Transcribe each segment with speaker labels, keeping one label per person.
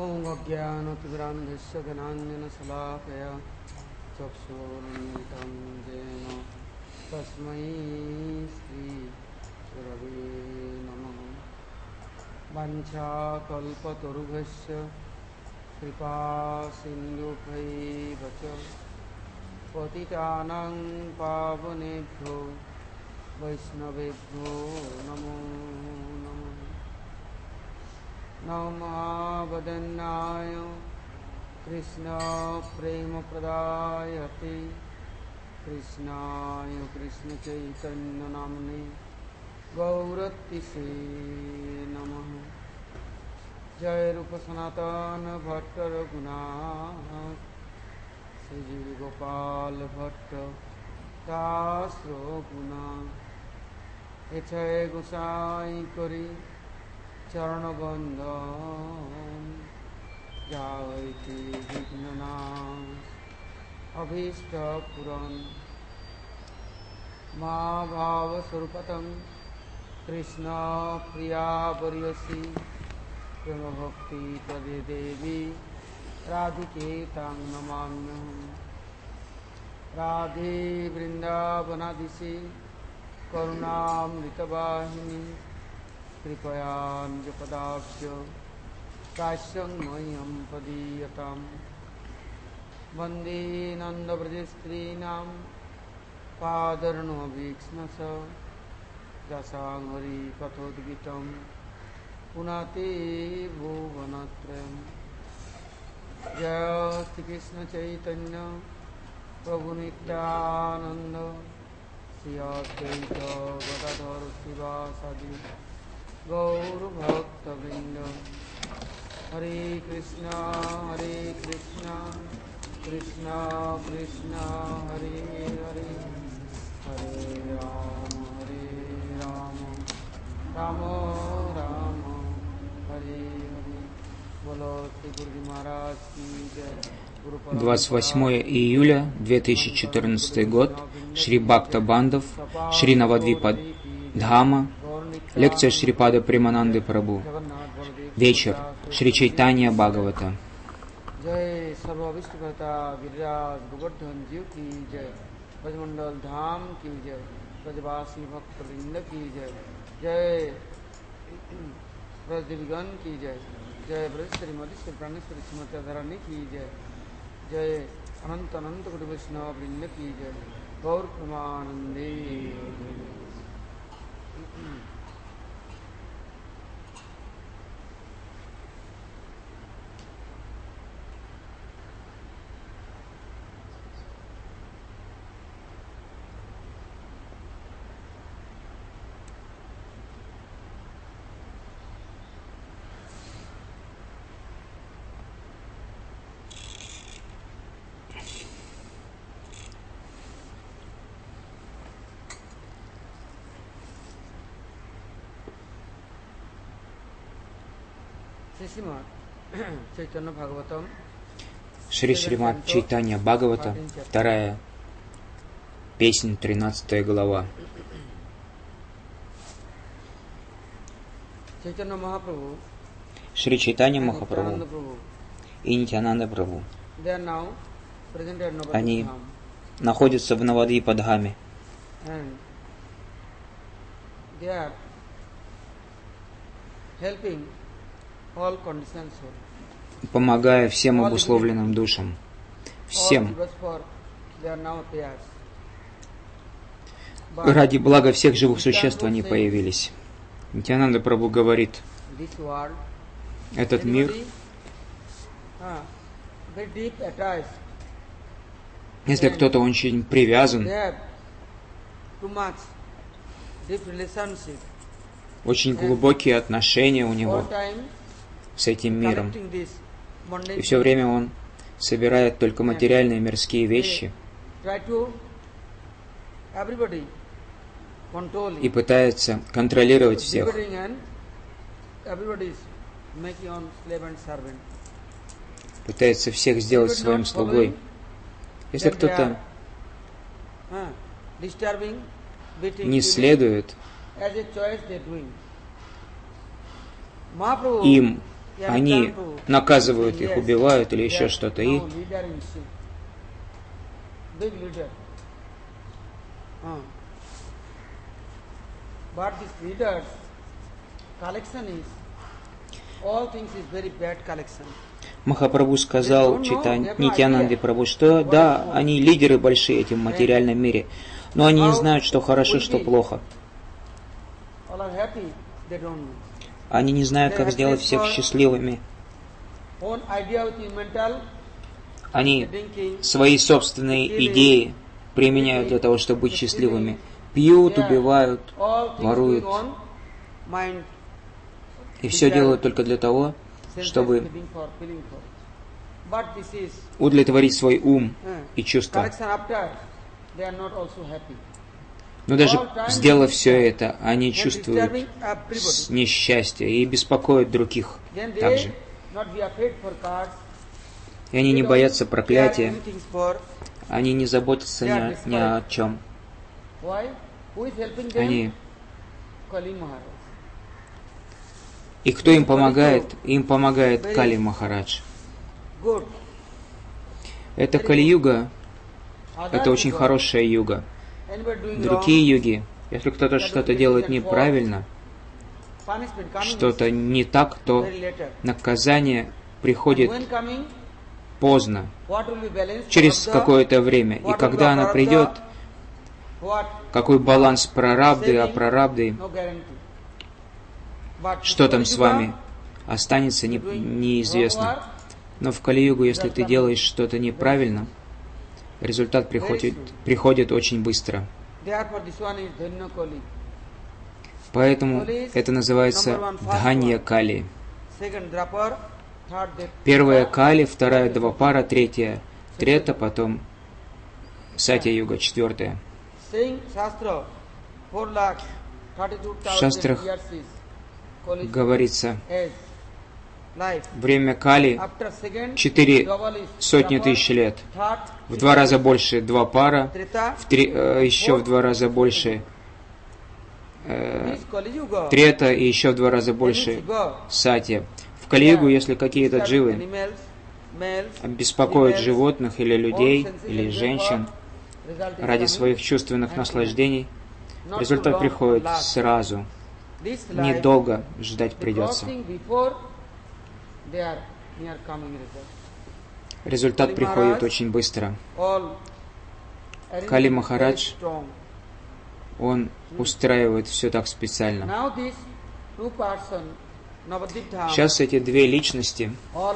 Speaker 1: अज्ञानतिमिरान्धस्य ज्ञानाञ्जनशलाकया चक्षुरुन्मिलितं येन तस्मै श्रीगुरवे नमः। वाञ्छाकल्पतरुभ्यश्च कृपासिन्धुभ्यैव च पतितानां पावनेभ्यो वैष्णवेभ्यो नमो नमः। नमोऽवदन्नाय कृष्णप्रेमप्रदायते कृष्णाय कृष्णचैतन्यनाम्ने गौरतिसे नमः। जय रूप सनातन भट्ट रघुनाथ श्री गोपाल भट्ट दास रघुनाथ एछय गोसाई करी चरण बंदन जायति विघ्ननाश अभीष्ट पुरन माँ भाव स्वरूपतम कृष्ण प्रिया वर्यसी प्रेम भक्ति प्रदे देवी राधिके तां नमाम्यहम्। राधे वृंदावनादिशि करुणामृतवाहिनी कृपया निजपदाब्ज दास्यं मह्यं पदीयताम्। वन्दे नन्दव्रजस्त्रीणां पादर्णवीक्ष्णस रसाङ्घ्रि कथोद्गीतं पुनाते भुवनत्रयम्। जय श्रीकृष्ण चैतन्य प्रभु नित्यानंद श्री अद्वैत गदाधर शिवासादि गौर भक्तवृंद। हरे कृष्णा कृष्णा कृष्णा हरे हरे हरे राम राम राम हरे हरे। बोलो श्री गुरु जी महाराज की जय।
Speaker 2: 28 июля 2014 год, Шри Бхакта Бандав, Шри Навадвипа Дхама, лекция Шрипада Премананды Прабhu, вечер, Шри Чайтанья Бхагавата.
Speaker 1: जय सर्वविष्णुकर्ता गिरिराज गोवर्धन जीव की जय। ब्रजमंडल धाम की जय। ब्रजवासी भक्त वृंद की जय। जय ब्रजदेवीगण की जय। जय ब्रजेश्वरी मधेश्वरी प्राणेश्वरी श्रीमती राधारानी की जय। जय अनंत अनंत कोटि वैष्णव वृंद की जय। गौर प्रेमानंदे।
Speaker 2: Шри Шримад Чайтанья Бхагавата, 2 песнь, 13 глава. Шри Чайтанья Махапрабху и Нитьянанда Прабху, они находятся в Навадвипа Дхаме. Помогая всем обусловленным душам, всем, ради блага всех живых существ они появились. Нитьянанда Прабху говорит, этот мир, если кто-то очень привязан, очень глубокие отношения у него с этим миром, и все время он собирает только материальные мирские вещи и пытается контролировать всех. Пытается всех сделать своим слугой. Если кто-то не следует им они наказывают их, убивают или еще что-то. И Махапрабху сказал Нитьянанде Прабху, что да, они лидеры большие этим материальном мире, но они не знают, что хорошо, что плохо. Они не знают, как сделать всех счастливыми. Они свои собственные идеи применяют для того, чтобы быть счастливыми. Пьют, убивают, воруют. И все делают только для того, чтобы удовлетворить свой ум и чувства. Но даже сделав все это, они чувствуют несчастье и беспокоят других также. И они не боятся проклятия, они не заботятся ни о чем. Они... И кто им помогает? Им помогает Кали Махарадж. Это Кали-юга, это очень хорошая юга. Другие юги, если кто-то что-то делает неправильно, что-то не так, то наказание приходит поздно, через какое-то время. И когда оно придет, какой баланс прарабды, апрарабды, что там с вами останется, неизвестно. Но в Кали-югу, если ты делаешь что-то неправильно, результат приходит очень быстро. Поэтому это называется Дханья Кали. Первая Кали, вторая Двапара, третья Трета, потом Сатья-юга, четвертая. В шастрах говорится, время Кали 400 тысяч лет. В 2 раза больше Двапара, еще в 2 раза больше Трета и еще в 2 раза больше Сатья. В Кали-югу, если какие-то дживы беспокоят животных или людей, или женщин ради своих чувственных наслаждений, результат приходит сразу. Недолго ждать придется. Результат приходит очень быстро. Кали Махарадж, он устраивает все так специально. Сейчас эти две личности,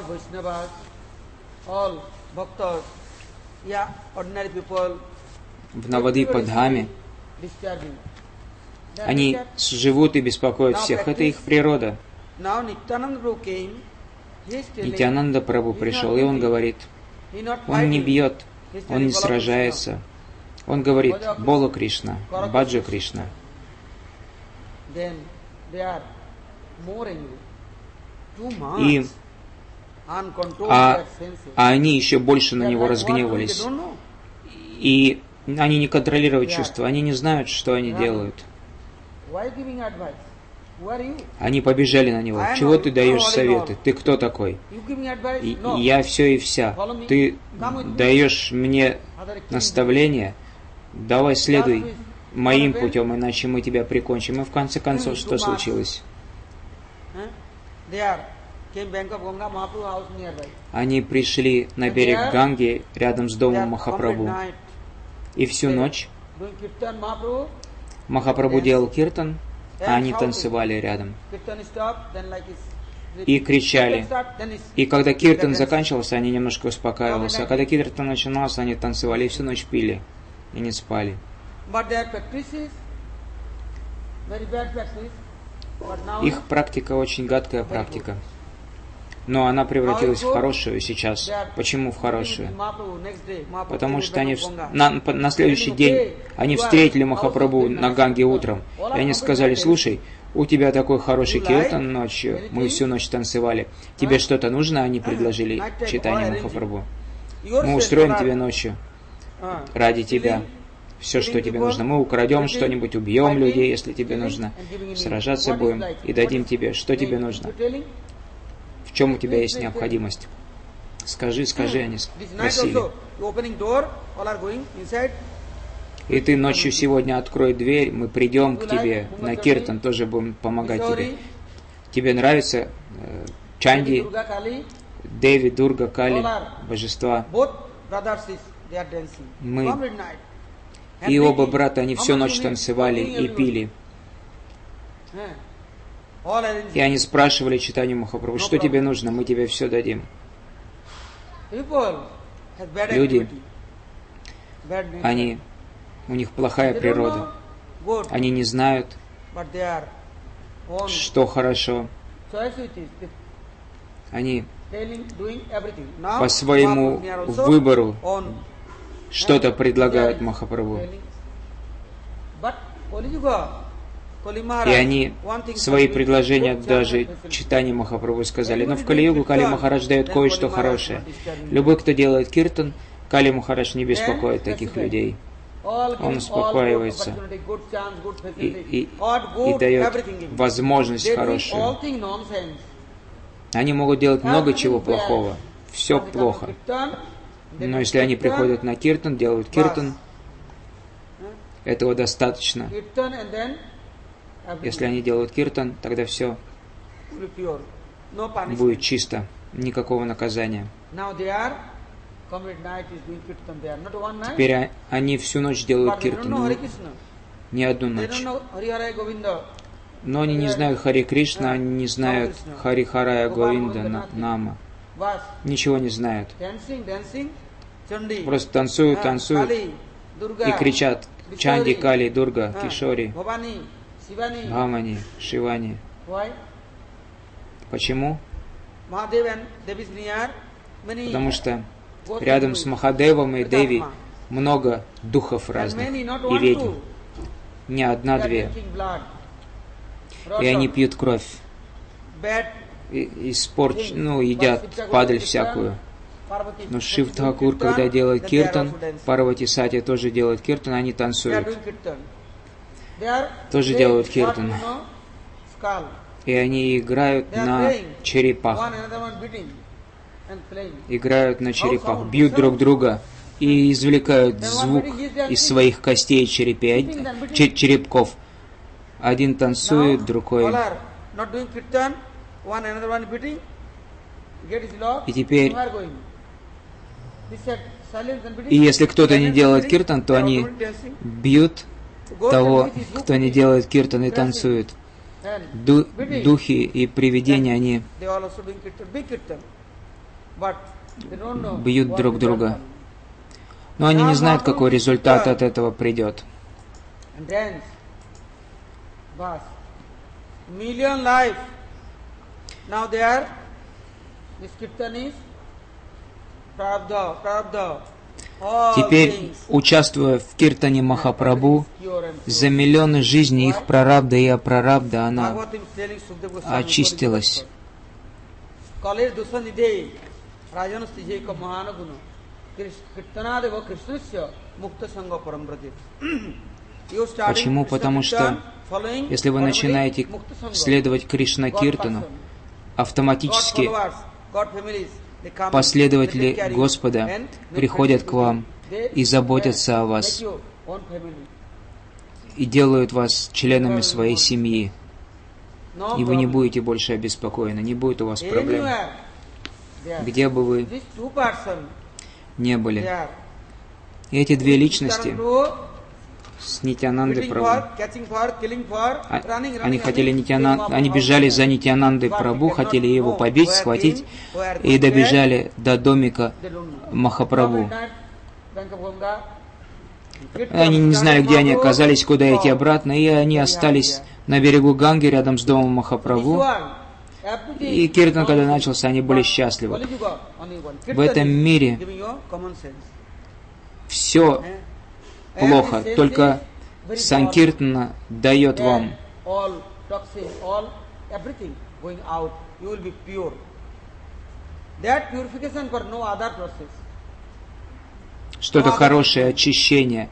Speaker 2: в Навадвипа-дхаме, они живут и беспокоят всех. Это их природа. Нитьянанда Прабху пришел, и он говорит, он не бьет, он не сражается. Он говорит, Бола Кришна, Баджа Кришна. А они еще больше на него разгневались. И они не контролируют чувства, они не знают, что они делают. Они побежали на него. Чего ты даешь советы? Ты кто такой? Я все и вся. Ты даешь мне наставления? Давай следуй моим путем, иначе мы тебя прикончим. И в конце концов, что случилось? Они пришли на берег Ганги, рядом с домом Махапрабху. И всю ночь Махапрабху делал киртан, а они танцевали рядом. И кричали. И когда киртан заканчивался, они немножко успокаивались. А когда киртан начинался, они танцевали и всю ночь пили. И не спали. Их практика очень гадкая практика. Но она превратилась в хорошую сейчас. Почему в хорошую? Потому что они на следующий день они встретили Махапрабху на Ганге утром. И они сказали, слушай, у тебя такой хороший киртан ночью, мы всю ночь танцевали. Тебе что-то нужно? Они предложили читание Махапрабху. Мы устроим тебе ночью ради тебя все, что тебе нужно. Мы украдем что-нибудь, убьем людей, если тебе нужно. Сражаться будем и дадим тебе, что тебе нужно. В чем у тебя есть необходимость? Скажи, они спросили. И ты ночью сегодня открой дверь, мы придем к тебе на киртан, тоже будем помогать тебе. Тебе нравится Чанди, Деви, Дурга, Кали, божества? Мы и оба брата, они всю ночь танцевали и пили. И они спрашивали Чайтанью Махапрабху, что тебе нужно, мы тебе все дадим. Люди, у них плохая природа. Они не знают, что хорошо. Они по своему выбору что-то предлагают Махапрабху. И они свои предложения даже Чайтанье Махапрабху сказали. Но в Кали-югу Кали Махарадж дает кое-что хорошее. Любой, кто делает киртан, Кали Махарадж не беспокоит таких людей. Он успокаивается и дает возможность хорошую. Они могут делать много чего плохого. Все плохо. Но если они приходят на киртан, делают киртан, этого достаточно. Если они делают киртан, тогда все будет чисто, никакого наказания. Теперь они всю ночь делают киртан, не одну ночь. Но они не знают Хари Кришна, они не знают Хари Харая Говинда Нама. Ничего не знают. Просто танцуют и кричат Чанди, Кали, Дурга, Кишори, Бхамани, Шивани. Почему? Потому что рядом с Махадевом и Деви много духов разных и ведьм. Не одна-две. И они пьют кровь. И едят падаль всякую. Но Шив Тхакур, когда делает киртан, Парвати Сати тоже делают киртан, они танцуют. Тоже делают киртан. И они играют на черепах. Играют на черепах, бьют друг друга и извлекают звук из своих костей черепков. Один танцует, другой. И теперь, и если кто-то не делает киртан, то они бьют того, кто не делает киртан и танцует. Духи и привидения, они бьют друг друга. Но они не знают, какой результат от этого придет. Теперь, участвуя в киртане Махапрабху, за миллионы жизней их прарабда и апрарабда она очистилась. Почему? Потому что, если вы начинаете следовать Кришна-киртану, автоматически последователи Господа приходят к вам и заботятся о вас, и делают вас членами своей семьи. И вы не будете больше обеспокоены, не будет у вас проблем. Где бы вы не были. И эти две личности с Нитьянандой Прабху, они бежали за Нитьянандой Прабху, хотели его побить, схватить, и добежали до домика Махапрабху. Они не знали, где они оказались, куда идти обратно, и они остались на берегу Ганги, рядом с домом Махапрабху. И киртан, когда начался, они были счастливы. В этом мире все плохо, только Санкиртана дает вам что-то хорошее, очищение.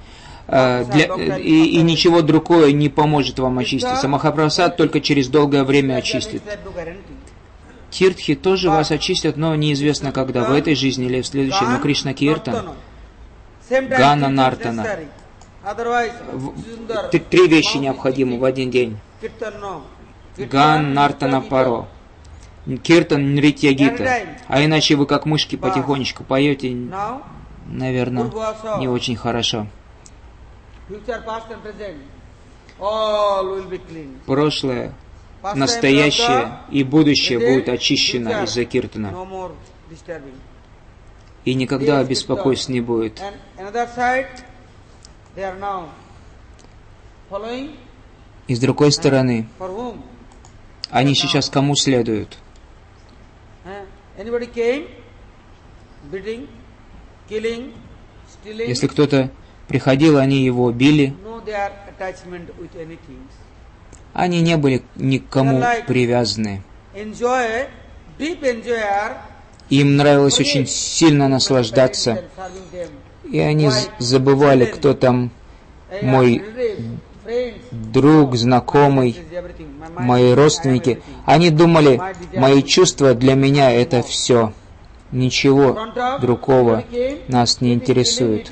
Speaker 2: И ничего другое не поможет вам очиститься. Махапрасад только через долгое время очистит. Тиртхи тоже вас очистят, но неизвестно когда, в этой жизни или в следующей. Но Кришна Киртан, Гана Нартана. Три вещи необходимы в один день. Ган Нартана Паро. Киртан Нритья Гита. А иначе вы как мышки потихонечку поете, наверное, не очень хорошо. Прошлое, настоящее и будущее будут очищены из-за Киртана. И никогда беспокойств не будет. И с другой стороны, они сейчас кому следуют? Если кто-то приходил, они его били. Они не были никому привязаны. Им нравилось очень сильно наслаждаться. И они забывали, кто там мой друг, знакомый, мои родственники. Они думали, мои чувства для меня это все. Ничего другого нас не интересует.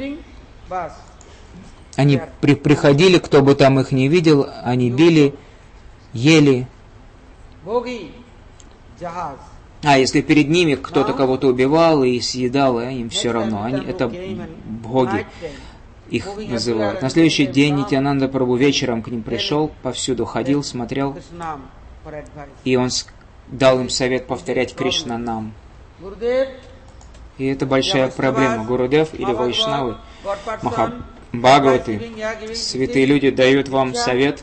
Speaker 2: Они приходили, кто бы там их не видел, они били, ели. А если перед ними кто-то кого-то убивал и съедал, им все равно. Это боги их называют. На следующий день Нитьянанда Прабху вечером к ним пришел, повсюду ходил, смотрел, и он дал им совет повторять Кришна нам. И это большая проблема. Гурудев или Вайшнавы, Бхагаваты, святые люди дают вам совет.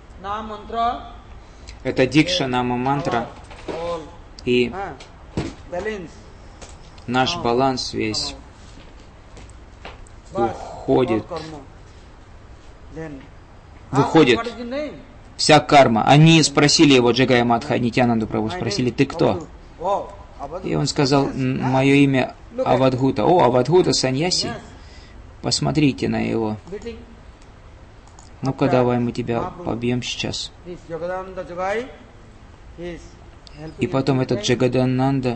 Speaker 2: Это дикша, нама, мантра. И наш баланс весь выходит вся карма. Они спросили его, Джагая Мадха, Нитьянанду Прабху, спросили, ты кто? И он сказал, мое имя Авадхута. О, Авадхута Саньяси, посмотрите на его. Ну-ка, давай мы тебя побьем сейчас. И потом этот Джагадананда,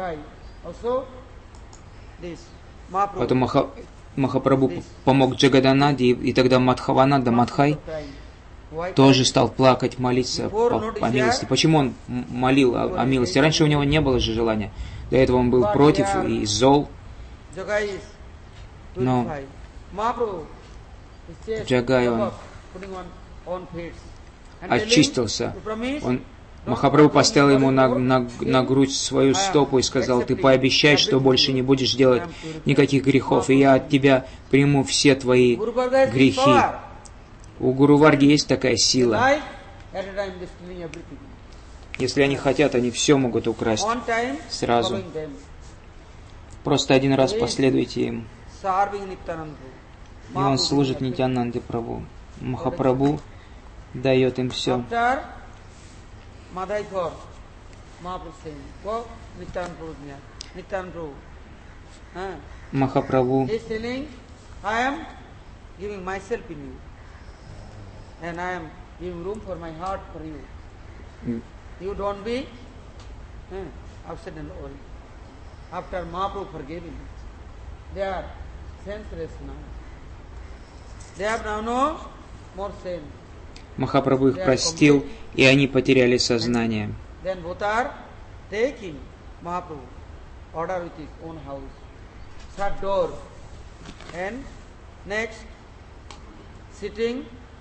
Speaker 2: потом Махапрабху помог Джагадананде, и тогда Мадхавананда, Мадхай, тоже стал плакать, молиться по милости. Почему он молил о милости? Раньше у него не было же желания. До этого он был против и зол. Но Джагай, он очистился. Махапрабху поставил ему на грудь свою стопу и сказал, ты пообещай, что больше не будешь делать никаких грехов, и я от тебя приму все твои грехи. У Гуру Варги есть такая сила. Если они хотят, они все могут украсть сразу. Просто один раз последуйте им. И он служит Нитьянанде Прабху. Махапрабху дает им все. Махапрабху
Speaker 1: and I am giving room for my heart for you. You don't be upset and worried. After Mahaprabhu forgave him, they are senseless now. They have now no more sense.
Speaker 2: Махапрабху их простил, и они потеряли сознание.
Speaker 1: Then both are taking Mahaprabhu order with his own house, shut door, and next sitting.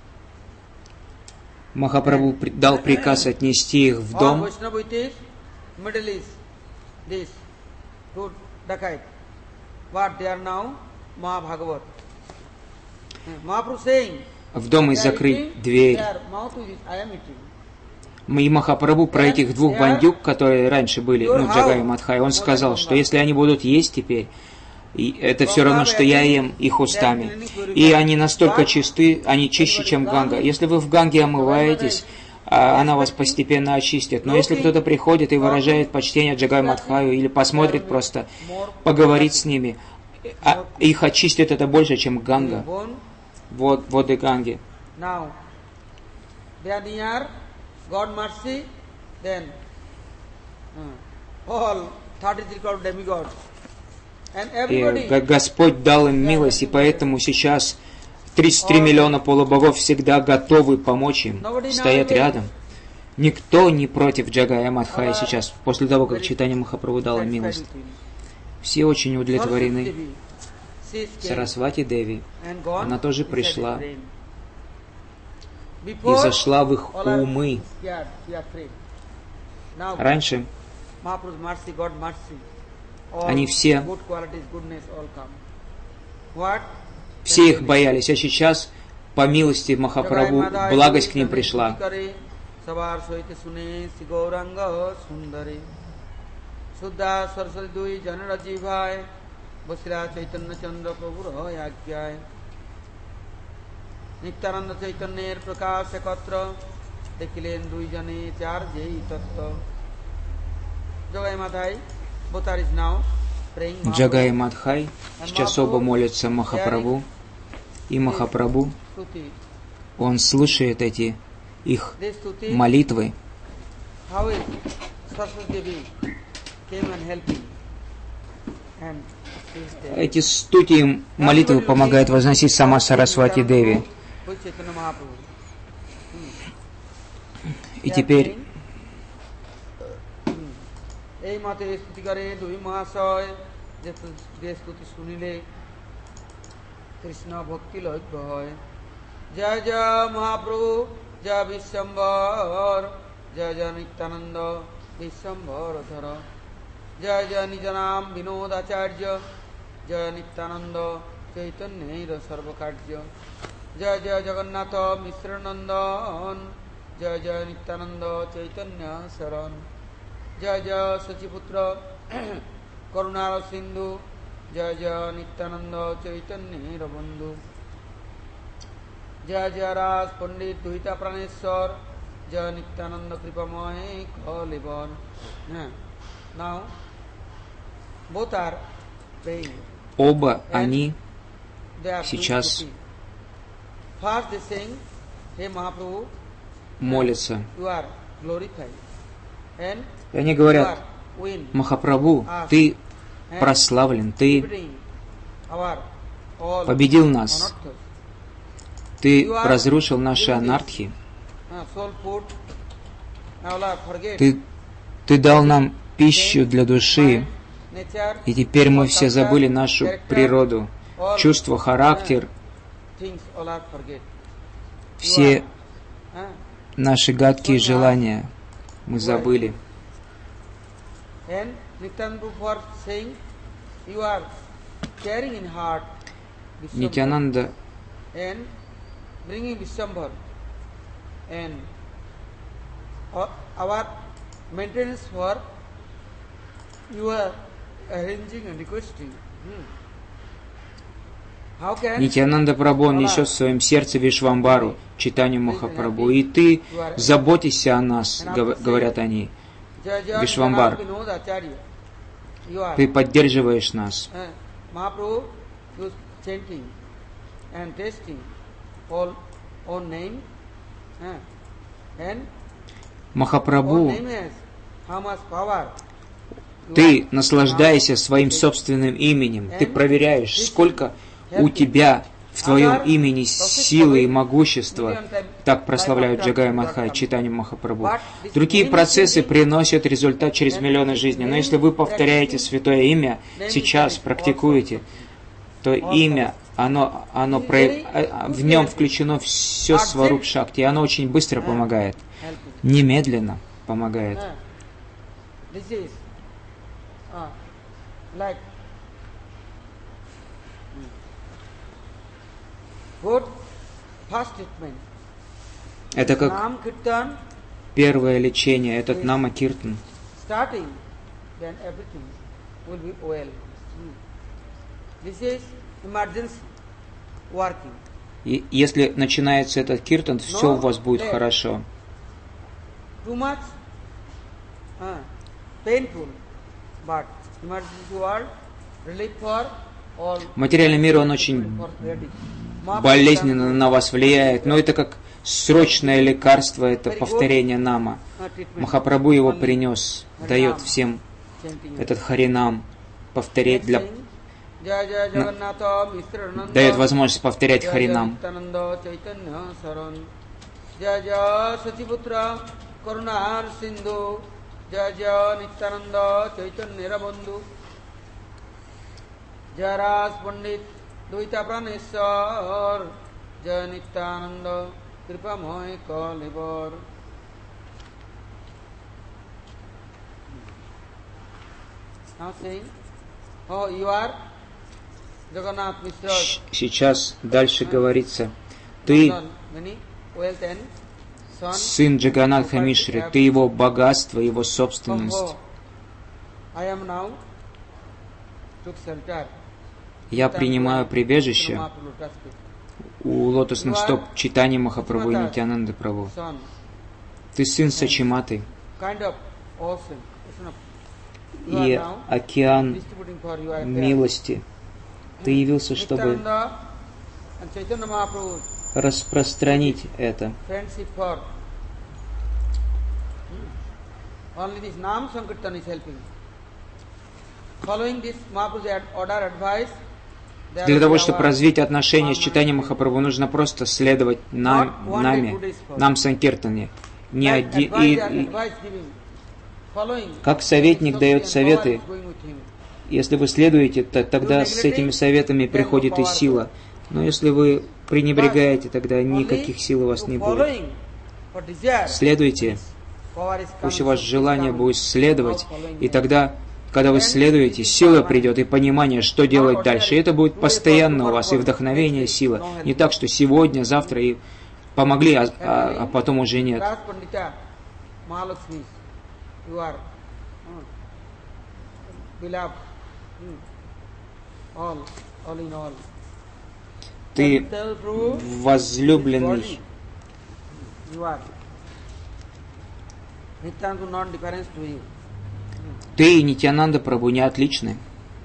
Speaker 2: Махапрабху дал приказ отнести их в дом. В дом и закрыть дверь. И Махапрабху про этих двух бандюк, которые раньше были, Джагай и Мадхай, он сказал, что если они будут есть теперь, и это все равно, что я ем их устами. И они настолько чисты, они чище, чем Ганга. Если вы в Ганге омываетесь, она вас постепенно очистит. Но если кто-то приходит и выражает почтение Джагай Мадхаю, или посмотрит просто, поговорит с ними, их очистит это больше, чем Ганга. Воды Ганги.
Speaker 1: all 33 crore demigods. And
Speaker 2: И
Speaker 1: everybody,
Speaker 2: Господь дал им милость, и поэтому сейчас 33 миллиона полубогов всегда готовы помочь им, стоят рядом. Никто не против Джагая Мадхая сейчас, после того, как Чайтанья Махапрабху дал им милость. Все очень удовлетворены. Сарасвати Деви, она тоже пришла и зашла в их умы. Раньше они все их боялись, а сейчас, по милости Махапрабху, благость к ним пришла.
Speaker 1: Nityananda Chaitanya Prakasha Katra Dekilen Dui Jane Char Jai Tattva. Jagai Madhai, both are now praying.
Speaker 2: Джагай и Мадхай сейчас оба молятся Махапрабху, и Махапрабху, он слушает эти их молитвы. Эти стути молитвы помогает возносить сама Сарасвати Деви. И теперь
Speaker 1: Jaya Jaya Mahaprabhu Jaya Vishwambar Jaya Jaya Nityananda Vishwambar Dhara Jaya Jaya Nijanam Vinodacharya Jaya Nityananda Chaitanya Sarvakarya Jaya Jaya Jagannatha Misranandan Jaya Jaya Nityananda Chaitanya Saran Jaya Jaya Sachiputra Karunara Sindhu Jaya Jaya Nityananda Chaitanya Rabandhu Jaya Jaya Raj Pandit Duhita Praneshwar Jaya Nityananda Kripamay Kaliban. Now both are praying.
Speaker 2: Оба они сейчас молятся. И они говорят: Махапрабху, ты прославлен, ты победил нас, ты разрушил наши анархи, ты дал нам пищу для души, и теперь мы все забыли нашу природу, чувство, характер, все наши гадкие желания мы забыли. Нитянанда Нитянанда Прабху несет в своем сердце Вишвамбару, Чайтанью Махапрабху, и ты заботишься о нас, говорят они. Вишвамбар, ты поддерживаешь нас. Махапрабху, ты наслаждаешься своим собственным именем, ты проверяешь, сколько у тебя в твоем имени силы и могущества. Так прославляют Джагай Мадхай, Чайтанью Махапрабху. Другие процессы приносят результат через миллионы жизней. Но если вы повторяете святое имя, сейчас практикуете, то имя, в нем включено все Сваруб Шакти, и оно очень быстро помогает, немедленно помогает. Это как первое лечение, этот Нама Киртан. И если начинается этот киртан, все у вас будет хорошо. Материальный мир, он очень болезненно на вас влияет, но это как срочное лекарство, это повторение нама. Махапрабху его принес. дает всем этот харинам повторять дает возможность повторять харинам.
Speaker 1: Duita Praneshwar, Jaya Nityananda, Kripamoy Kalibor. Now saying, oh, you are Jagannath Mishra.
Speaker 2: Сейчас дальше говорится, ты сын Джаганатха Мишры, ты его богатство, его собственность. Я принимаю прибежище у лотосных стоп Чайтаньи Махапрабху и Нитьянанды Прабху. Ты сын Сачиматы. И океан милости. Ты явился, чтобы распространить это. Для того, чтобы развить отношения с Чайтаньей Махапрабху, нужно просто следовать нам Санкиртане. Как советник дает советы, если вы следуете, тогда с этими советами приходит и сила. Но если вы пренебрегаете, тогда никаких сил у вас не будет. Следуйте, пусть у вас желание будет следовать, и тогда, когда вы следуете, сила придет и понимание, что делать дальше. И это будет постоянно у вас, и вдохновение, и сила. Не так, что сегодня, завтра и помогли, а потом уже нет. Ты возлюбленный. Ты и Нитьянанда Прабху не отличны.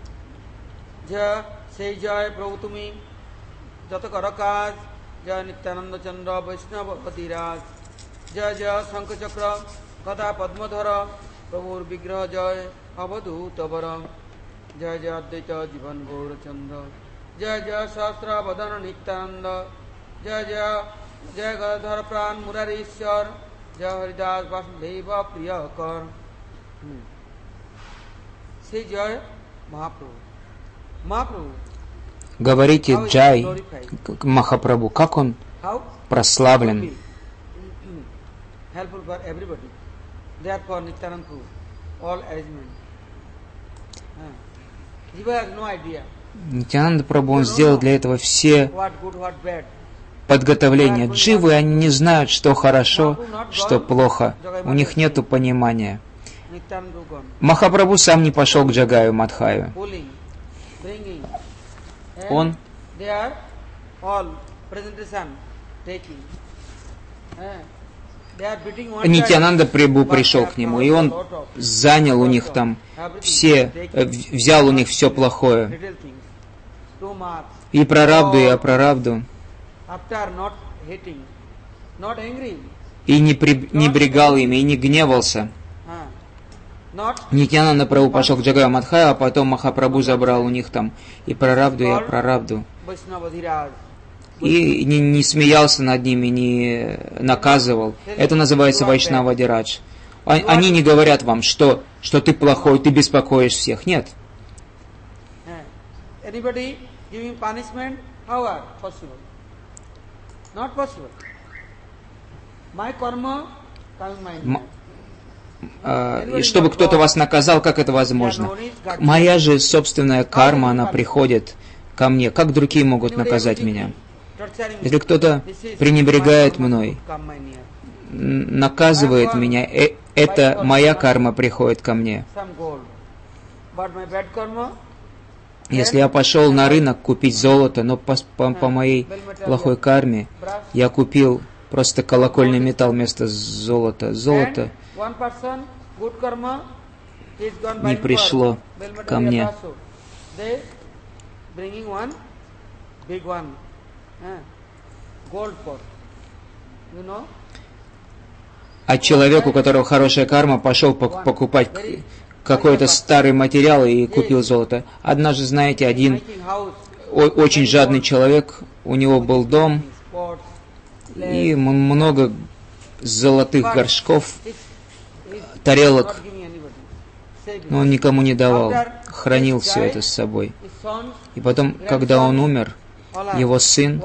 Speaker 1: Jaya Jaya Advaita Jivan Gaura Chandra, Jaya Jaya Shastra Vadana Nityananda, Jaya Jaya Jaya Gadadhara Pran Murarishwar, Jaya Haridas Vasudeva Priyakar. Say Jaya Mahaprabhu.
Speaker 2: Говорите Джай Махапрабху, как он прославлен.
Speaker 1: Helpful for everybody. Therefore Nityananda Prabhu, all arrangement.
Speaker 2: Нитьянанда Прабху, он сделал для этого все подготовления. Дживы, они не знают, что хорошо, что плохо. У них нет понимания. Махапрабху сам не пошел к Джагаю Мадхаю. Он Нитьянанда Прабху пришел к нему, и он занял у них там взял у них все плохое. И прарабду, и апрарабду. И не пренебрегал ими, и не гневался. Нитьянанда Прабху пошел к Джагаю Мадхаю, а потом Махапрабху забрал у них там и прарабду, и апрарабду. И не смеялся над ними, не наказывал. Это называется Вайшнавадирадж. Они не говорят вам, что ты плохой, ты беспокоишь всех. Нет. И чтобы кто-то вас наказал, как это возможно? Моя же собственная карма, она приходит ко мне. Как другие могут наказать меня? Если кто-то пренебрегает мной, наказывает меня, это моя карма приходит ко мне. Если я пошел на рынок купить золото, но по моей плохой карме я купил просто колокольный металл вместо золота. Золото не пришло ко мне. А человек, у которого хорошая карма, пошел покупать какой-то старый материал и купил золото. Однажды, знаете, один очень жадный человек, у него был дом и много золотых горшков, тарелок, но он никому не давал, хранил все это с собой. И потом, когда он умер, его сын,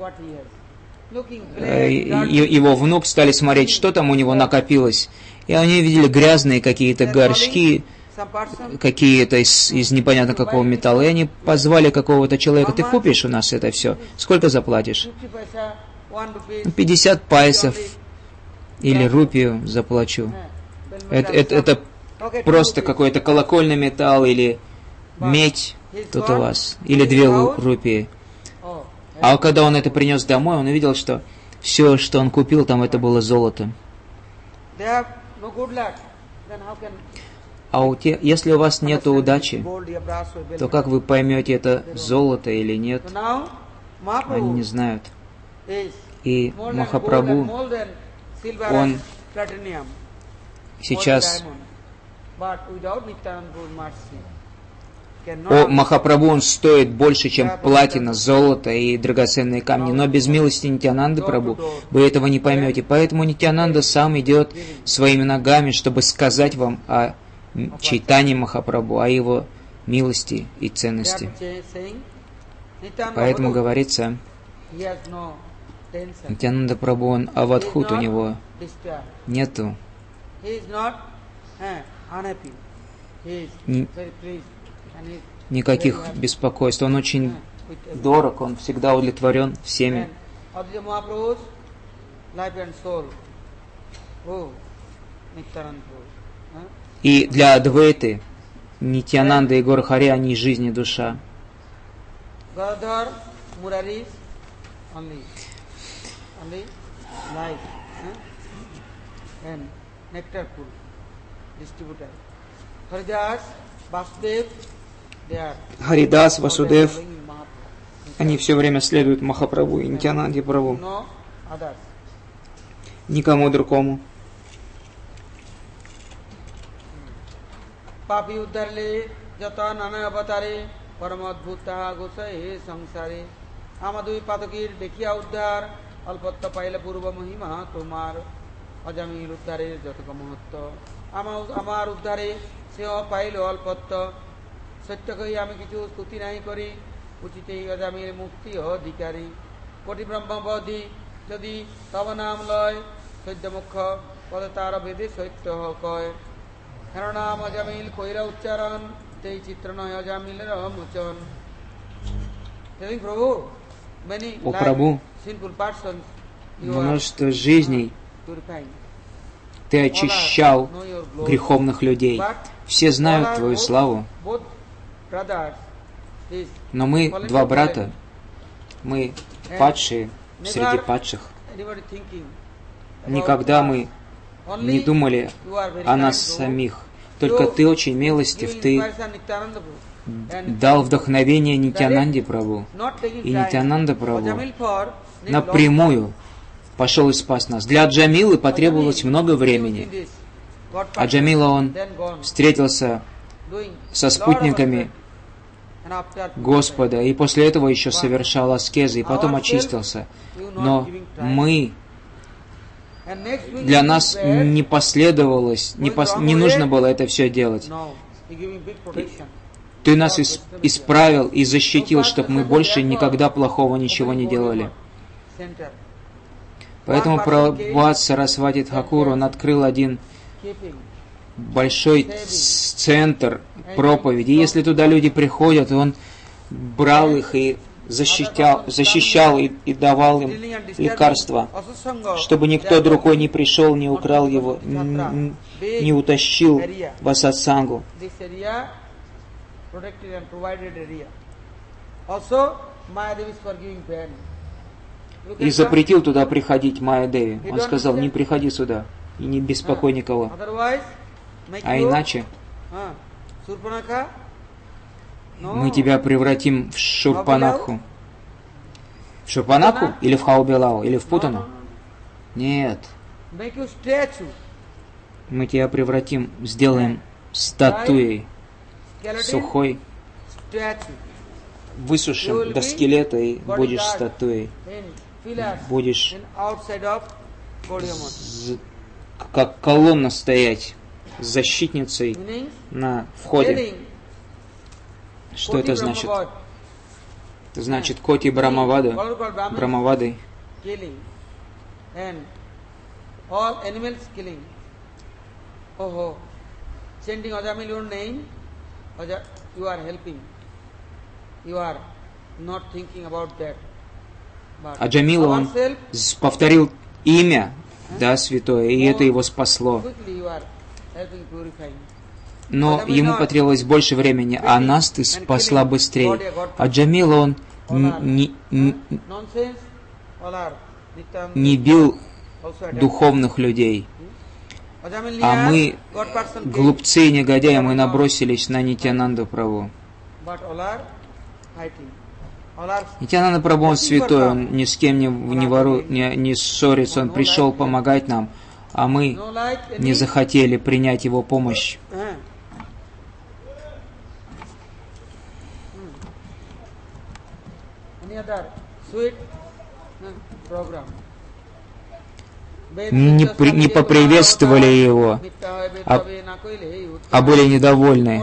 Speaker 2: его внук стали смотреть, что там у него накопилось. И они видели грязные какие-то горшки, какие-то из непонятно какого металла. И они позвали какого-то человека: ты купишь у нас это все? Сколько заплатишь? 50 пайсов или рупию заплачу. Это просто какой-то колокольный металл или медь тут у вас, или 2 рупии. А когда он это принес домой, он увидел, что все, что он купил, там это было золото. А если у вас нет удачи, то как вы поймете, это золото или нет? Они не знают. И Махапрабху, он сейчас... Махапрабху, он стоит больше, чем платина, золото и драгоценные камни, но без милости Нитьянанды Прабху вы этого не поймете. Поэтому Нитьянанда сам идет своими ногами, чтобы сказать вам о Чайтанье Махапрабху, о его милости и ценности. Поэтому говорится, Нитьянанда Прабху, он авадхут, у него нету никаких беспокойств. Он очень дорог, он всегда удовлетворен всеми. И для Адвайты Нитьянанда и Гора-Хари, они жизнь и душа. Харидас, Васудев, они все время следуют Махапрабху и Нитьянанде Прабху, никому другому.
Speaker 1: Papi uddarle jata nana avatare paramadbhuta gosaye samsare amadui patakir dekhiya uddar alpatta paila purva mahima tomar ajamil uddare jataka mahatya amar uddare seo pailo alpatta satya kahi ami kichu stuti nahi kari uchite ajamil mukti adhikari koti brahma bodhi যদি তব নাম লয় সৈদ্য মুখ পদতার বেদে সৈত্য কয় হের নাম অজামিল কইরা উচ্চারণ তেই চিত্র নয় অজামিলের মোচন। প্রভু
Speaker 2: О Прабху, множество жизней ты очищал греховных людей. Все знают твою славу. Но мы, 2 брата, мы падшие среди падших. Никогда мы не думали о нас самих. Только ты очень милостив, ты дал вдохновение Нитьянанде Прабху. И Нитьянанда Прабху напрямую пошел и спас нас. Для Джамилы потребовалось много времени. А Джамила, он встретился со спутниками Господа, и после этого еще совершал аскезы, и потом очистился. Но для нас не последовалось, не нужно было это все делать. Ты нас исправил и защитил, чтобы мы больше никогда плохого ничего не делали. Поэтому Прабхупад Сарасвати Тхакур, он открыл один большой центр проповеди. И если туда люди приходят, он брал их и защищал и давал им лекарства, чтобы никто другой не пришел, не украл его, не утащил в асатсангу. И запретил туда приходить Майя-деви. Он сказал: не приходи сюда и не беспокой никого. А иначе мы тебя превратим в Шурпанаху. В Шурпанаху или в Хаубелау, или в Путану? Нет.
Speaker 1: make you statue,
Speaker 2: мы тебя превратим, сделаем статуей,
Speaker 1: skeleton,
Speaker 2: сухой,
Speaker 1: statue.
Speaker 2: высушим до скелета и будешь статуей.
Speaker 1: In pillars,
Speaker 2: Будешь
Speaker 1: in outside of Gaudiya Math.
Speaker 2: как колонна стоять с защитницей
Speaker 1: Meaning,
Speaker 2: на входе.
Speaker 1: telling
Speaker 2: Что это значит?
Speaker 1: Brahmavad,
Speaker 2: Это значит Коти Брамавада,
Speaker 1: what are called Brahmins,
Speaker 2: Брамавадой.
Speaker 1: killing, and all animals killing. Oh, chanting Ajamil your name, you are helping. You are not thinking about that. But
Speaker 2: А Джамила он
Speaker 1: ourselves,
Speaker 2: повторил имя, да, святое, и это его спасло.
Speaker 1: quickly you are helping purifying.
Speaker 2: Но ему потребовалось больше времени, а нас ты спасла быстрее. А Джамила он
Speaker 1: Nonsense, all are Nityananda
Speaker 2: не бил
Speaker 1: also attacked.
Speaker 2: духовных людей.
Speaker 1: Ajamil
Speaker 2: А
Speaker 1: Niyar,
Speaker 2: мы,
Speaker 1: God person came,
Speaker 2: глупцы и негодяи, мы набросились на Нитянанду Прабху.
Speaker 1: but all are fighting. All are
Speaker 2: Нитянанда Прабху он святой, он ни с кем не ссорится, он пришел помогать нам, а мы
Speaker 1: no like any
Speaker 2: не захотели принять его помощь.
Speaker 1: Any other sweet program.
Speaker 2: Не поприветствовали его, а были недовольны.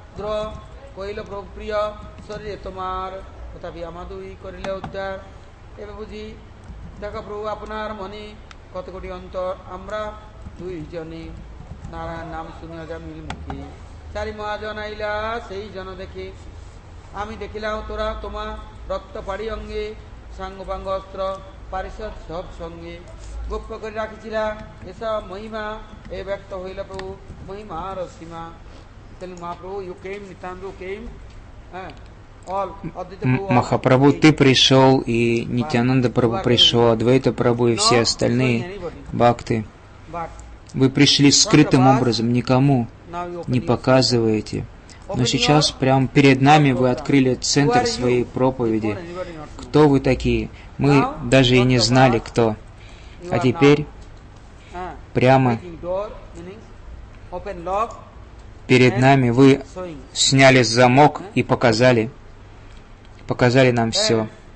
Speaker 1: দেখো প্রভু আপনার মনে কত কোটি অন্তর আমরা দুই জনে নারায়ণ নাম শুনিয়া যা মিলমুখী চারি মহাজন আইলা সেই জন দেখে আমি দেখিলাম তোরা তোমা রক্ত পাড়ি অঙ্গে সাঙ্গপাঙ্গ অস্ত্র পারিষদ সব সঙ্গে গোপ্য করে রাখিছিলা এসব মহিমা এ ব্যক্ত হইল প্রভু মহিমার সীমা তেল মহাপ্রভু ইউ কেম নিতান্দু কেম হ্যাঁ
Speaker 2: Махапрабху, ты пришел, и Нитянанда Прабху пришел, Адвайта Прабху и все остальные бхакты. Вы пришли скрытым образом, никому не показываете. Но сейчас прямо перед нами вы открыли центр своей проповеди. Кто вы такие? Мы даже и не знали, кто. А теперь прямо перед нами вы сняли замок и показали нам все.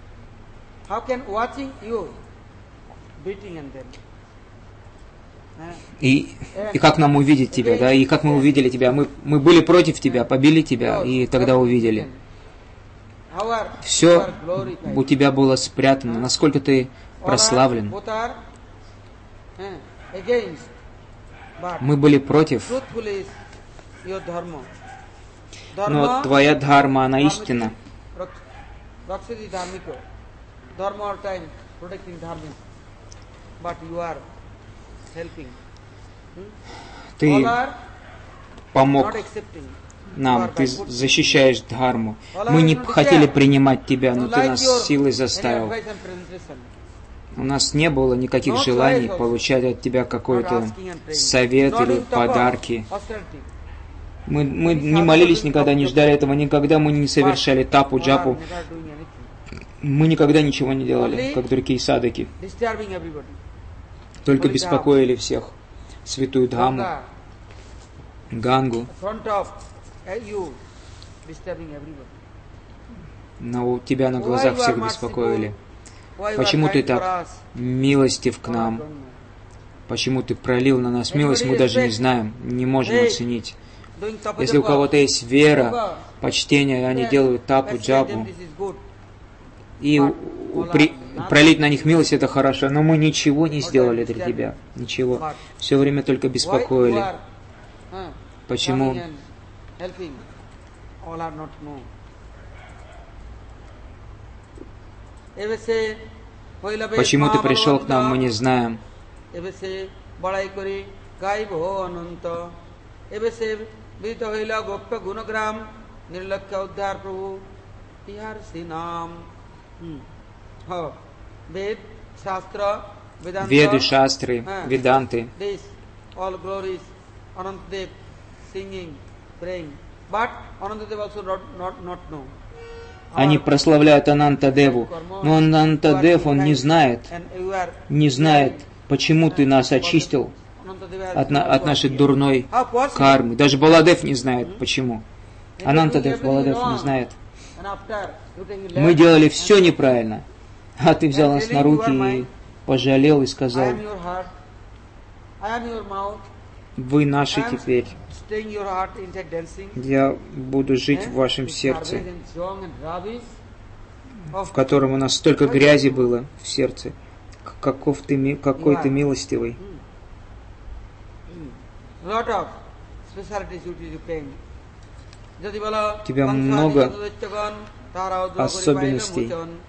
Speaker 2: И как нам увидеть тебя, да? И как мы увидели тебя? Мы были против тебя, побили тебя, и тогда увидели. Все у тебя было спрятано, насколько ты прославлен. Мы были против. Но твоя дхарма, она истина. Ты помог нам, ты защищаешь дхарму. Мы не хотели принимать тебя, но ты нас силой заставил. У нас не было никаких желаний получать от тебя какой-то совет или подарки. Мы не молились никогда, не ждали этого, никогда мы не совершали тапу, джапу. Мы никогда ничего не делали, как другие садаки. Только беспокоили всех. Святую Дхамму, Гангу. Но у тебя на глазах всех беспокоили. Почему ты так милостив к нам? Почему ты пролил на нас милость, мы даже не знаем, не можем оценить. Если у кого-то есть вера, почтение, они делают тапу, джапу, и пролить на них милость — это хорошо, но мы ничего не сделали для тебя, ничего. Все время только беспокоили. Почему? Почему ты пришел к нам, мы не знаем. Веды, шастры, веданты. Они прославляют Анантадеву, но Анантадев, он не знает почему ты нас очистил от нашей дурной кармы. Даже Баладев не знает, почему. Анантадев, Баладев не знает. Мы делали все неправильно, а ты взял нас на руки и пожалел и сказал: вы наши теперь. Я буду жить в вашем сердце, в котором у нас столько грязи было в сердце. Какой ты милостивый. У тебя много особенностей.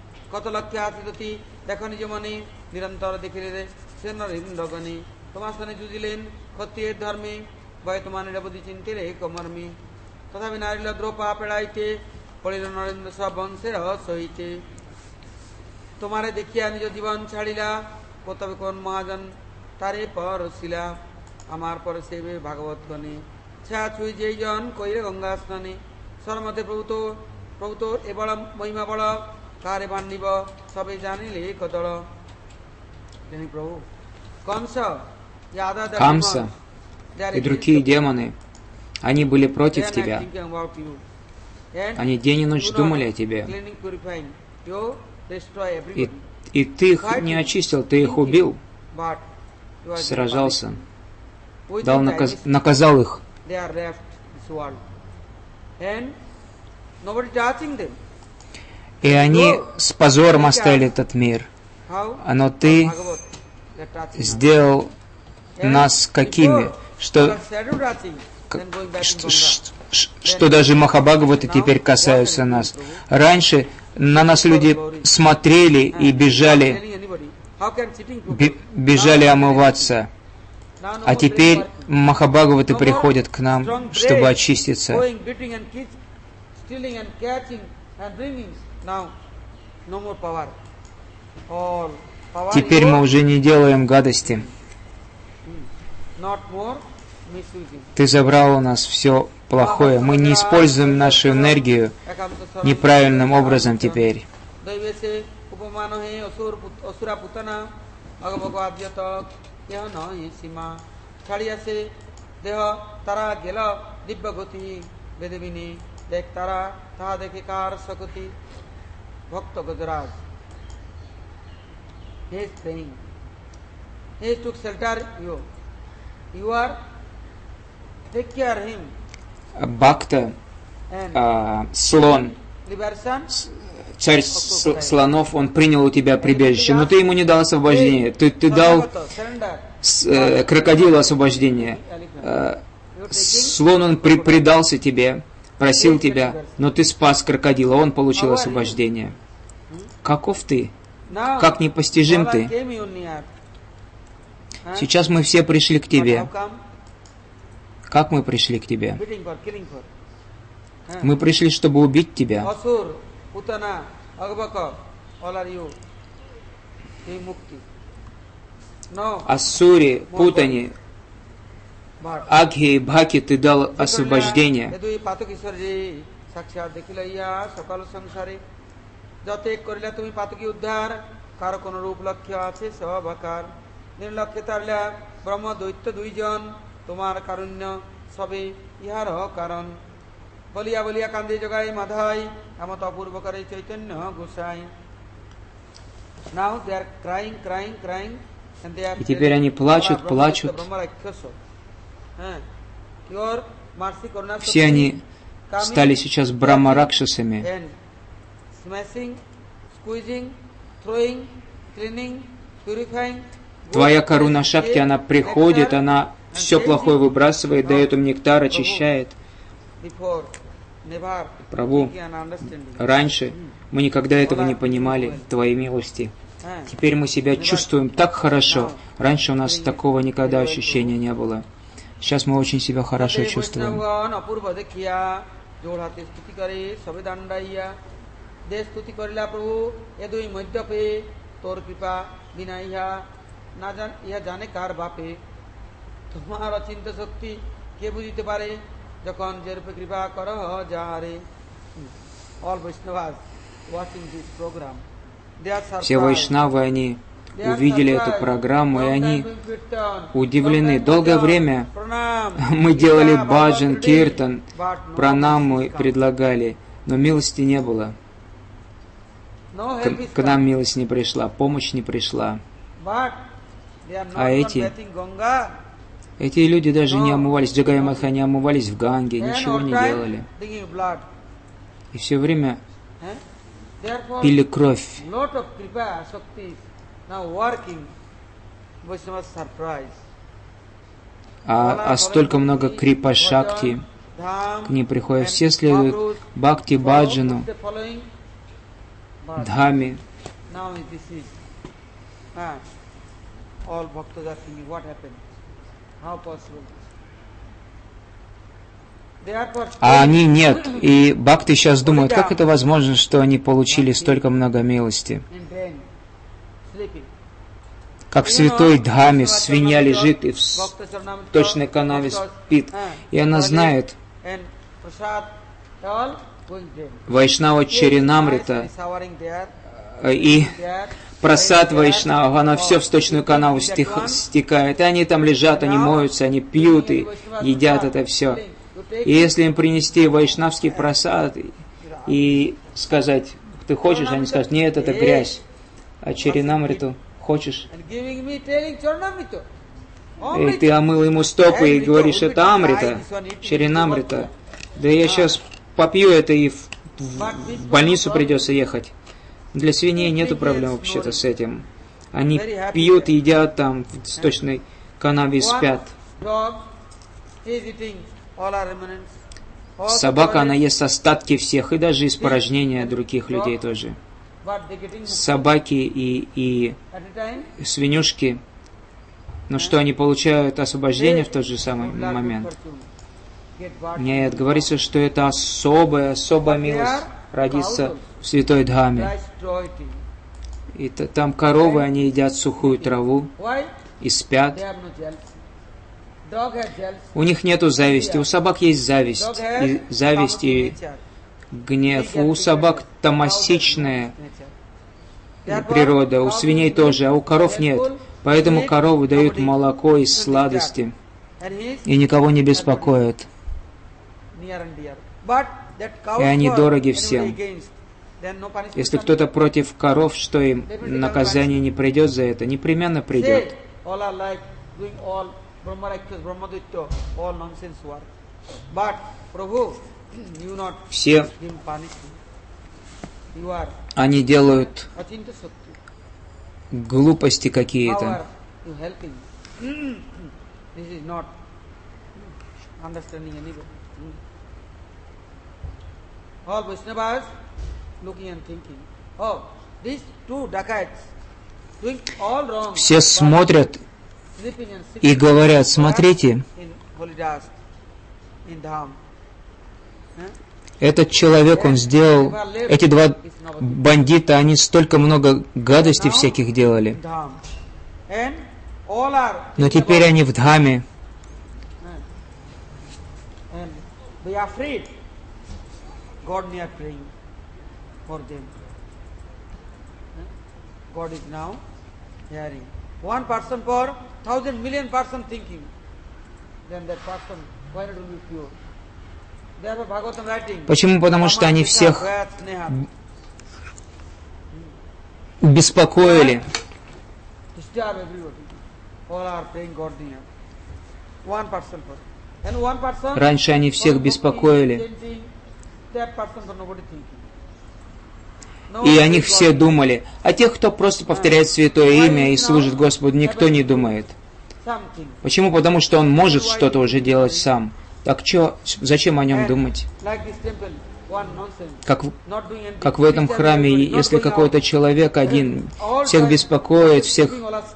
Speaker 1: তোমারে দেখিয়া নিজ জীবন ছাড়িলা, কতবে কোন মহাজন তারে পর শিলা। আমার পর সেবে ভাগবত গণে, ছায়া ছুই যেই জন কইরে গঙ্গা স্নানে। সরমতে প্রভু তোর এ বড় মহিমা বড়, কারে বান্নিব সবে জানিলে কতল। প্রভু
Speaker 2: Камса и другие демоны, они были против тебя. Они день и ночь думали о тебе. И ты их не очистил, ты их убил, сражался, наказал их. И они с позором оставили этот мир. Но ты сделал нас какими, что даже Махабхагаваты теперь касаются нас. Раньше на нас люди смотрели и бежали омываться. А теперь Махабхагаваты приходят к нам, чтобы очиститься. Теперь мы уже не делаем гадости. Ты забрал у нас все плохое. Мы не используем нашу энергию неправильным образом теперь.
Speaker 1: He is praying. He took shelter you. You are take care him.
Speaker 2: Бхакта, слон, царь слонов, он принял у тебя прибежище, но ты ему не дал освобождения. Ты дал крокодилу освобождение. Слон, он предался тебе, просил тебя, но ты спас крокодила, он получил освобождение. Каков ты? Как непостижим ты? Сейчас мы все пришли к тебе. Как мы пришли к тебе? Мы пришли, чтобы убить тебя. Асури, Путани, Агхи и Бхаки ты дал освобождение. যতে করিলা তুমি পাতকি উদ্ধার, কারো কোন রূপ লক্ষ্য আছে সব আকার। নির্লক্ষ্যে তারলা ব্রহ্ম দৈত্য দুইজন, তোমার কারুণ্য সবে ইহার কারণ। বলিয়া বলিয়া কান্দে জগাই মাধাই, এমত অপূর্ব করে চৈতন্য গোসাই। Now they are crying, crying, crying, and they are. И теперь они плачут, плачут. Все они стали сейчас брахма-ракшасами. Твоя Каруна Шакти, она приходит, она все плохое выбрасывает, дает им нектар, очищает. Прабху, раньше мы никогда этого не понимали, Твоей милости. Теперь мы себя чувствуем так хорошо. Раньше у нас такого никогда ощущения не было. Сейчас мы очень себя хорошо чувствуем. দেশ স্তুতি করিলা প্রভু এ দুই মধ্যপে, তোর কৃপা বিনা ইহা না ইহা জানে কার বাপে। তোমার অচিন্ত শক্তি কে বুঝিতে পারে, যখন যে রূপে কৃপা কর যাহারে। All Vaishnavas watching this program, they are surprised. Все вайшнавы, они увидели эту программу, и они удивлены. Долгое время мы делали баджан, киртан, пранаму предлагали, но милости не было. К нам милость не пришла, помощь не пришла. А эти люди даже не омывались, Джагай Мадха не омывались в Ганге, ничего не делали. И все время пили кровь. А столько много крипа шакти к ним приходят. Все следуют бхакти баджану, дхаме. А они нет. И бхакты сейчас думают, как это возможно, что они получили столько много милости. Как в святой Дхаме свинья лежит и в точной канаве спит. И она знает, Вайшнава Чаринамрита и прасад Вайшнава, она все в сточную канаву стекает. И они там лежат, они моются, они пьют и едят это все. И если им принести вайшнавский прасад и сказать, ты хочешь, они скажут, нет, это грязь. А Чаринамриту хочешь? И ты омыл ему стопы и говоришь, это Амрита, Чаринамрита. Да я сейчас попью это и в больницу придется ехать. Для свиней нету проблем вообще-то с этим. Они пьют, едят там в сточной канаве и спят. Собака, она ест остатки всех, и даже испорожнения других людей тоже. Собаки и свинюшки, но что, они получают освобождение в тот же самый момент? Нет, говорится, что это особая милость родиться в святой Дхаме. И там коровы, они едят сухую траву и спят. У них нету зависти, у собак есть зависть и гнев. У собак тамасичная природа, у свиней тоже, а у коров нет. Поэтому коровы дают молоко из сладости и никого не беспокоят. И они дороги всем. Если кто-то против коров, что им наказание не придет за это? Непременно придет. Все они делают глупости какие-то. Все смотрят и говорят, смотрите, этот человек, он сделал, эти два бандита, они столько много гадостей всяких делали. Но теперь они в Дхаме.
Speaker 1: One person for 1,000 million person thinking, then that person, why not will be pure? Therefore Bhagavatam writing.
Speaker 2: Почему? Потому что они всех беспокоили.
Speaker 1: Disturb everybody. All are praying God near. One person for. And one person.
Speaker 2: Раньше они всех беспокоили.
Speaker 1: That person for nobody thinking.
Speaker 2: И о них все думали. А тех, кто просто повторяет святое имя и служит Господу, никто не думает. Почему? Потому что он может что-то уже делать сам. Так зачем о нем думать? Как в этом храме, если какой-то человек один всех беспокоит, всех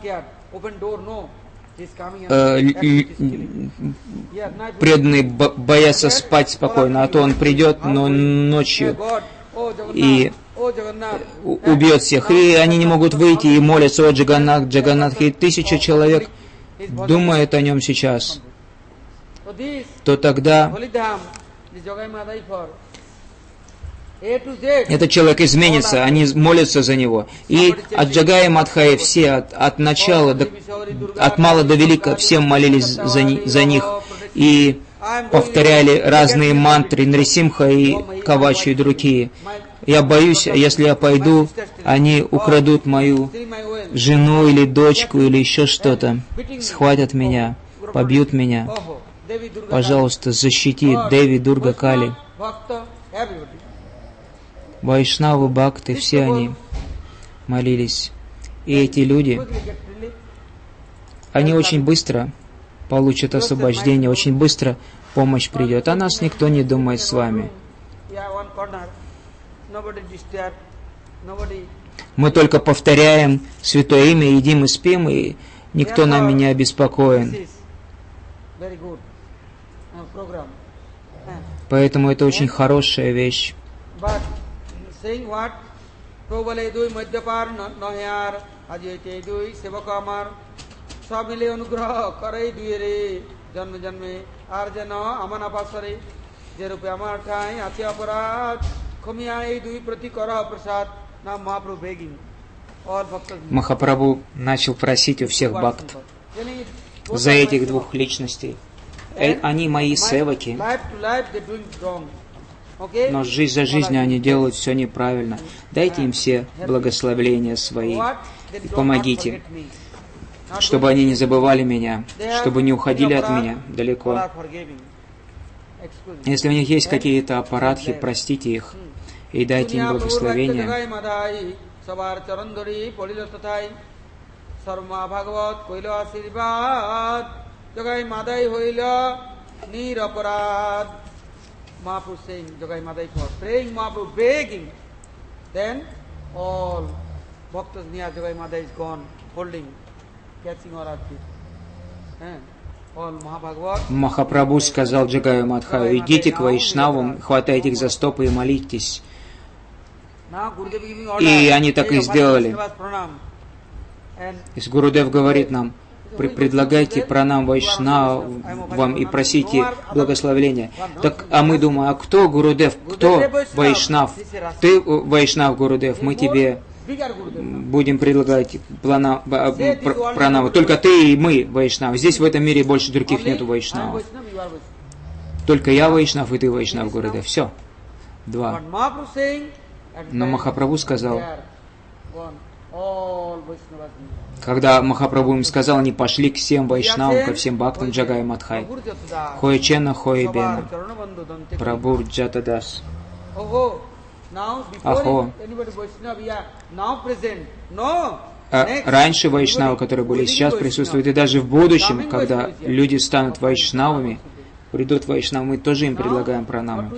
Speaker 2: преданные боятся спать спокойно, а то он придет, но ночью и убьет всех, и они не могут выйти и молятся, о Джаганнат, Джаганнат, и 1000 человек думает о нем сейчас, то тогда этот человек изменится, они молятся за него. И от Джагая Мадхая все, от начала, от мала до велика, все молились за них. И повторяли разные мантры Нрисимха и Кавачу и другие. Я боюсь, если я пойду, они украдут мою жену или дочку или еще что-то, схватят меня, побьют меня. Пожалуйста, защити Деви, Дурга, Кали. Вайшнавы, Бхакты, все они молились. И эти люди, они очень быстро получат освобождение, очень быстро помощь придет. О нас никто не думает с вами. Мы только повторяем святое имя, едим и спим, и никто нами не обеспокоен. Поэтому это очень хорошая вещь. Махапрабху начал просить у всех бхакт за этих двух личностей. Они мои севаки, но жизнь за жизнью они делают все неправильно. Дайте им все благословения свои и помогите, чтобы они не забывали меня, чтобы не уходили от меня далеко. Если у них есть какие-то аппаратхи, простите их и дайте им благословения.
Speaker 1: Mahaprabhu saying, Jagai Madai for praying, Mahaprabhu begging. Then all bhaktas near Jagai Madai is gone, holding, catching all our feet. All Mahabhagavat.
Speaker 2: Махапрабху сказал Джагаю Мадхаю: идите к вайшнавам, хватайте их за стопы и молитесь. И они так и сделали. И Гурудев говорит нам: предлагайте пранам вайшнавам и просите благословения. Так, а мы думаем, а кто Гурудев, кто вайшнав? Ты вайшнав, Гурудев, мы тебе будем предлагать пранаму. Только ты и мы вайшнав. Здесь в этом мире больше других нету вайшнавов. Только я вайшнав и ты вайшнав, Гурудев. Все. Два. Но Махапрабху сказал, когда Махапрабху им сказал, они пошли к всем вайшнавам, ко всем бхактам Джагая Мадхай. Хое Чена, Хое Бена, Прабхур Джатадас. Ахо. Раньше вайшнавы, которые были сейчас, присутствуют, и даже в будущем, когда люди станут вайшнавами, придут вайшнавы, мы тоже им предлагаем пранаму.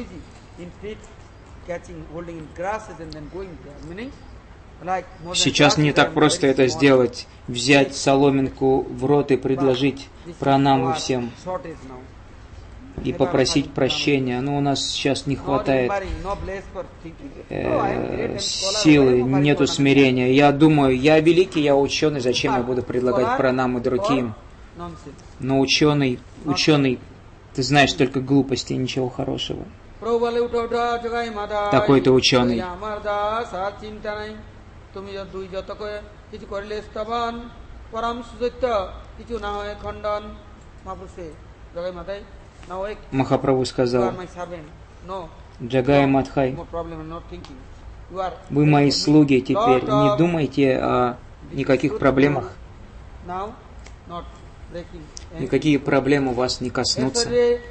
Speaker 2: Сейчас не так просто это сделать, взять соломинку в рот и предложить пранаму всем и попросить прощения. Но у нас сейчас не хватает силы, нету смирения. Я думаю, я великий, я ученый, зачем я буду предлагать пранаму другим? Но ученый, ты знаешь только глупости, ничего хорошего. Такой ты ученый. Махапрабху сказал: Джагай Мадхай, вы мои слуги теперь, не думайте о никаких проблемах. Никакие проблемы вас не коснутся.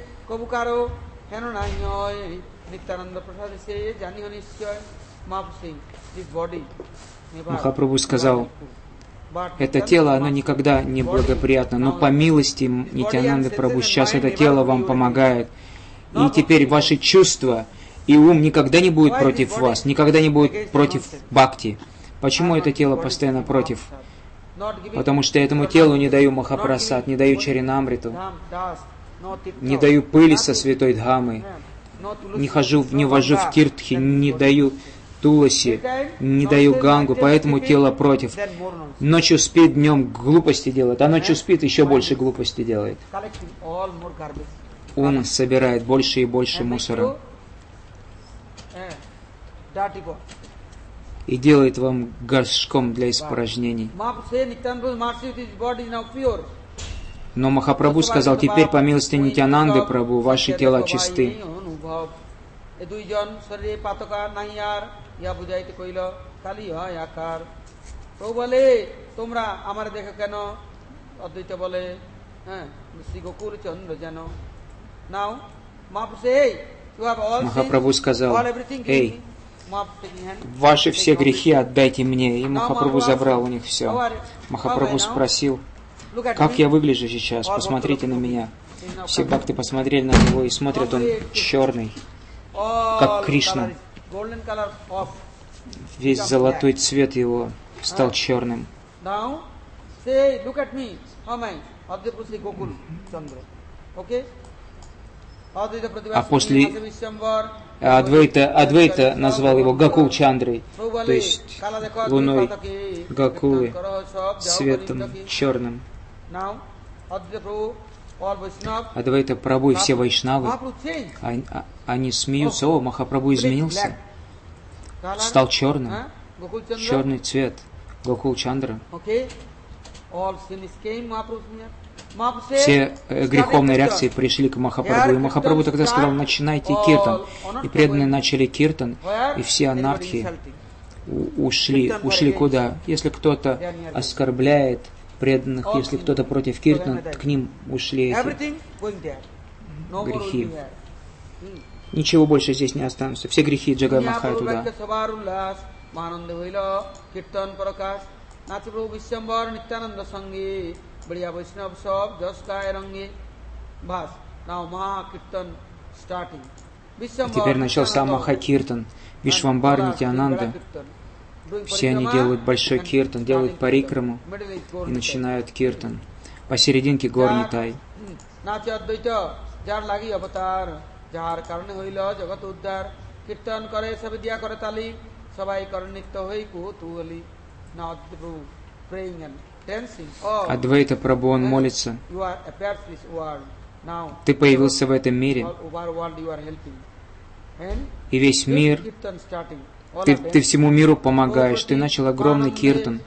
Speaker 2: Махапрабху сказал: это тело, оно никогда не благоприятно, но по милости Нитьянанды Прабху сейчас это тело вам помогает. И теперь ваши чувства и ум никогда не будет против вас, никогда не будет против бхакти. Почему это тело постоянно против? Потому что этому телу не даю Махапрасад, не даю Чаринамриту, не даю пыли со святой Дхамы, не вожу в тиртхи, не даю Туласи, не даю Гангу, поэтому тело против. Ночью спит, днем глупости делает, а ночью спит, еще больше глупости делает. Ум собирает больше и больше мусора.
Speaker 1: dirty pot.
Speaker 2: И делает вам горшком для испражнений. Но Махапрабху сказал: теперь по милости Нитьянанды Прабху ваши тела чисты. Махапрабху сказал: эй, ваши все грехи отдайте мне. И Махапрабху забрал у них все. Махапрабху спросил: как я выгляжу сейчас? Посмотрите на меня. Все бхакты посмотрели на него и смотрят, он черный, как Кришна. Весь золотой цвет его стал черным. А после Адвайта назвал его Гакул Чандрой, то есть луной Гакулы, цветом черным. Адвайта Прабху и все вайшнавы, они смеются: о, Махапрабху изменился, стал черным, черный цвет, Гакул Чандра. Все греховные реакции пришли к Махапрабху, и Махапрабху тогда сказал: начинайте киртан. И преданные начали киртан, и все анархи ушли куда? Если кто-то оскорбляет преданных, если кто-то против киртан, к ним ушли эти грехи. Ничего больше здесь не останутся. Все грехи Джагай Махай туда. И теперь начался Махакиртан. Вишвамбар, Нитьянанда. Все они делают большой киртан, делают парикраму и начинают киртан. Посерединке гор Нитай. Адвайта Прабху, он молится: ты появился в этом мире, и весь мир, ты всему миру помогаешь, ты начал огромный киртан.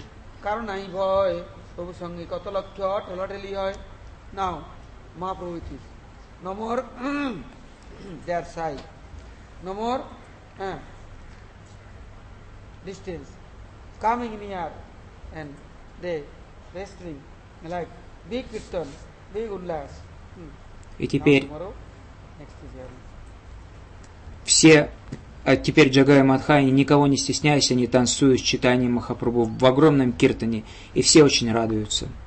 Speaker 2: И теперь все, теперь Джагай Мадхай, никого не стесняясь, они танцуют с читанием Махапрабху в огромном киртане, и все очень радуются.